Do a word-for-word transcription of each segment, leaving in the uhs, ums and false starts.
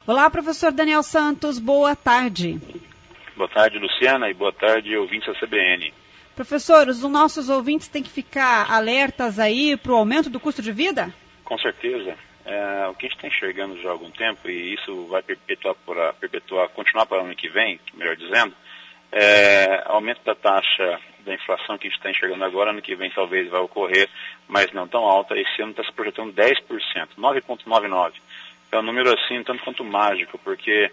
Olá, professor Daniel Santos, boa tarde. Boa tarde, Luciana, e boa tarde, ouvintes da C B N. Professor, os nossos ouvintes têm que ficar alertas aí para o aumento do custo de vida? Com certeza. É, o que a gente está enxergando já há algum tempo, e isso vai perpetuar, para, perpetuar continuar para o ano que vem, melhor dizendo, é, aumento da taxa da inflação que a gente está enxergando agora, ano que vem talvez vai ocorrer, mas não tão alta. Esse ano está se projetando dez por cento, nove vírgula noventa e nove por cento. É um número assim, tanto quanto mágico, porque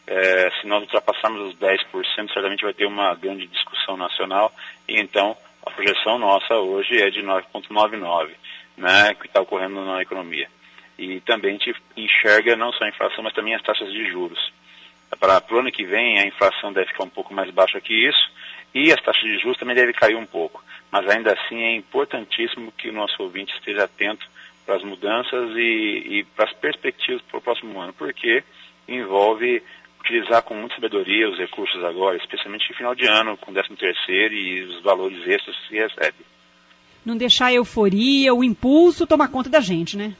é, se nós ultrapassarmos os dez por cento, certamente vai ter uma grande discussão nacional, e então a projeção nossa hoje é de nove vírgula noventa e nove por cento, né, que está ocorrendo na economia. E também a gente enxerga não só a inflação, mas também as taxas de juros. Para o ano que vem, a inflação deve ficar um pouco mais baixa que isso, e as taxas de juros também devem cair um pouco. Mas ainda assim é importantíssimo que o nosso ouvinte esteja atento para as mudanças e, e para as perspectivas para o próximo ano, porque envolve utilizar com muita sabedoria os recursos agora, especialmente no final de ano, com o décimo terceiro e os valores extras que se recebe. Não deixar a euforia, o impulso tomar conta da gente, né?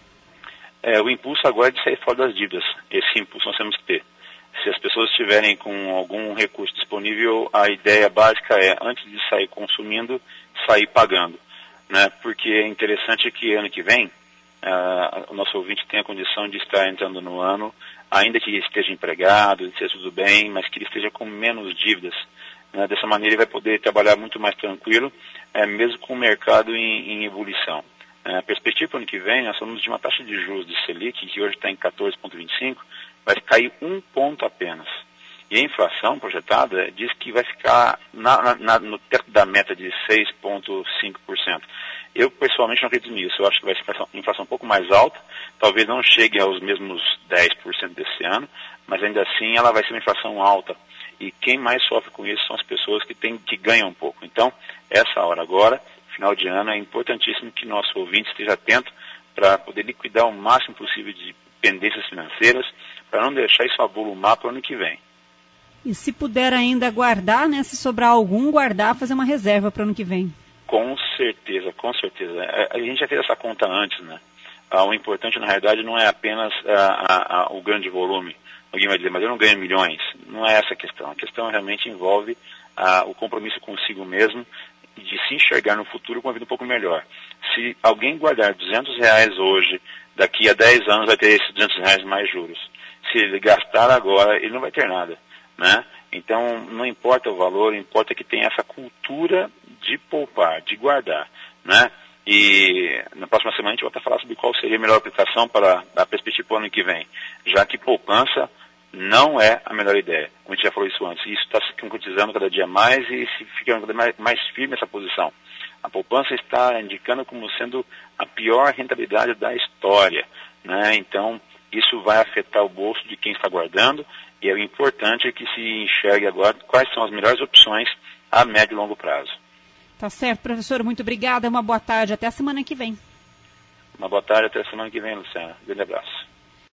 É, o impulso agora é de sair fora das dívidas. Esse impulso nós temos que ter. Se as pessoas estiverem com algum recurso disponível, a ideia básica é, antes de sair consumindo, sair pagando, né? Porque é interessante que ano que vem, uh, o nosso ouvinte tenha a condição de estar entrando no ano, ainda que esteja empregado, esteja tudo bem, mas que ele esteja com menos dívidas. Né? Dessa maneira ele vai poder trabalhar muito mais tranquilo, é, mesmo com o mercado em, em ebulição. A perspectiva para o ano que vem, nós falamos de uma taxa de juros de Selic, que hoje está em quatorze vírgula vinte e cinco, vai cair um ponto apenas. E a inflação projetada diz que vai ficar na, na, no teto da meta de seis vírgula cinco por cento. Eu, pessoalmente, não acredito nisso. Eu acho que vai ser uma inflação um pouco mais alta, talvez não chegue aos mesmos dez por cento desse ano, mas ainda assim ela vai ser uma inflação alta. E quem mais sofre com isso são as pessoas que, tem, que ganham um pouco. Então, essa hora agora, final de ano, é importantíssimo que nosso ouvinte esteja atento para poder liquidar o máximo possível de pendências financeiras, para não deixar isso avolumar para o ano que vem. E se puder ainda guardar, né, se sobrar algum, guardar, fazer uma reserva para o ano que vem. Com certeza, com certeza. A, a gente já fez essa conta antes, né? Ah, o importante, na realidade, não é apenas ah, ah, ah, o grande volume. Alguém vai dizer, mas eu não ganho milhões. Não é essa a questão. A questão realmente envolve ah, o compromisso consigo mesmo, de se enxergar no futuro com uma vida um pouco melhor. Se alguém guardar duzentos reais hoje, daqui a dez anos vai ter esses duzentos reais mais juros. Se ele gastar agora, ele não vai ter nada, né? Então, não importa o valor, importa que tenha essa cultura de poupar, de guardar, né? E na próxima semana a gente vai falar sobre qual seria a melhor aplicação para a perspectiva para o ano que vem, já que poupança não é a melhor ideia. Como a gente já falou isso antes, isso está se concretizando cada dia mais e se fica cada mais, mais firme essa posição. A poupança está indicando como sendo a pior rentabilidade da história, né? Então, isso vai afetar o bolso de quem está guardando, e é importante que se enxergue agora quais são as melhores opções a médio e longo prazo. Tá certo, professor, muito obrigada, uma boa tarde, até a semana que vem. Uma boa tarde, até a semana que vem, Luciana. Grande abraço.